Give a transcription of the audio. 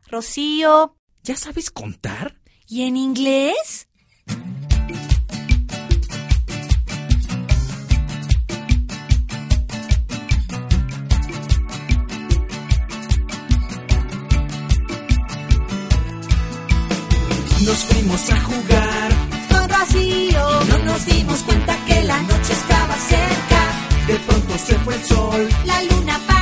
Rocío. ¿Ya sabes contar? ¿Y en inglés? Nos fuimos a jugar Con Rocío. No nos dimos cuenta que la noche estaba cerca. De pronto se fue el sol. La luna